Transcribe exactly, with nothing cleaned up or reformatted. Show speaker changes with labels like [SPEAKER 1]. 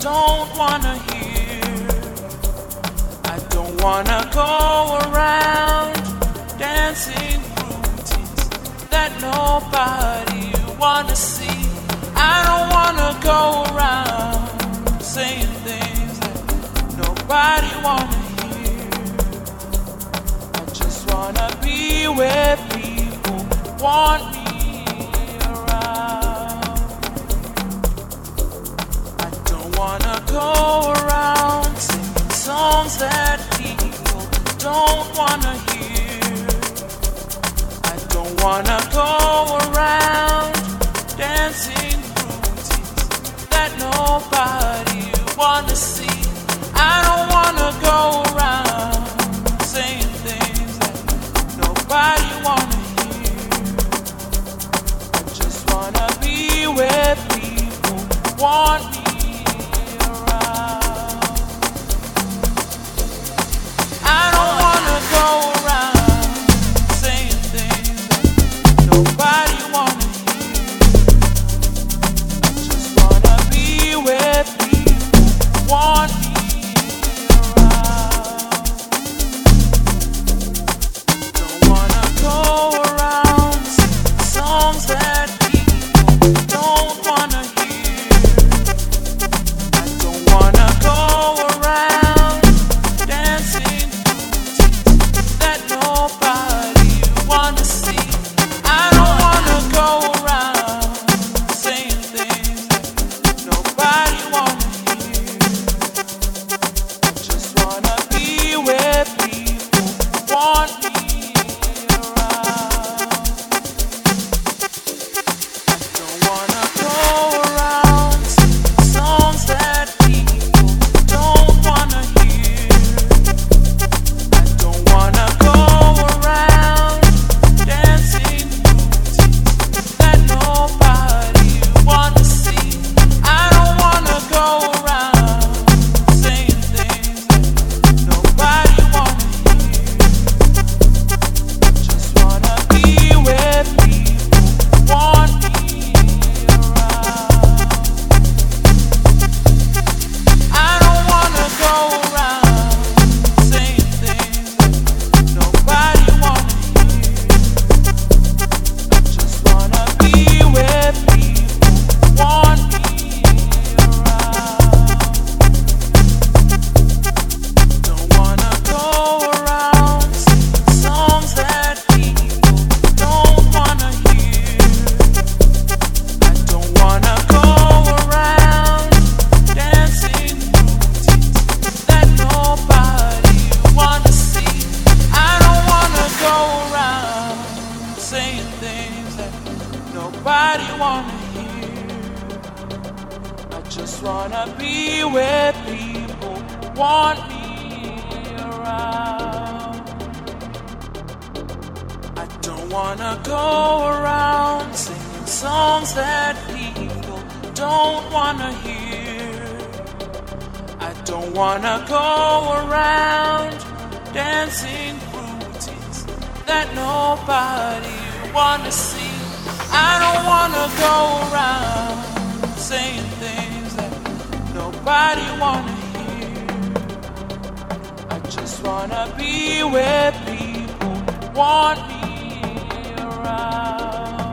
[SPEAKER 1] don't wanna hear. I don't wanna go around dancing routines that nobody wanna see. I don't wanna go around saying things that nobody wanna hear. I just wanna be where people want me around. I don't wanna go around singing songs that people don't wanna hear. I don't wanna go around dancing routines that nobody wanna see. I don't wanna go around saying things that nobody wanna hear. I just wanna be where people want me around. I don't wanna go around saying things that nobody wanna hear. I just wanna be where people want me around. Don't wanna go around singing songs that people don't wanna hear. I don't wanna go around dancing routines that nobody wanna see. I don't wanna go around saying things that nobody wanna hear. I just wanna be where people want me around. I don't wanna go around singing songs that people don't wanna hear. I don't wanna go around dancing routines that nobody wanna see. I don't wanna go around saying things that nobody wanna hear. Just wanna be where people want me around. I don't wanna go around saying things that nobody wanna hear. I just wanna be where people want me around. Don't wanna go around singing songs that people don't wanna hear. I don't wanna go around dancing routines that nobody wanna see. I don't wanna go around saying things that nobody wanna hear. I just wanna be where people want me around. I don't wanna go around singing songs that people don't wanna hear. I don't wanna go around dancing routines that nobody wanna see. I don't wanna go around saying things that nobody wanna hear. I just wanna be where people want me around.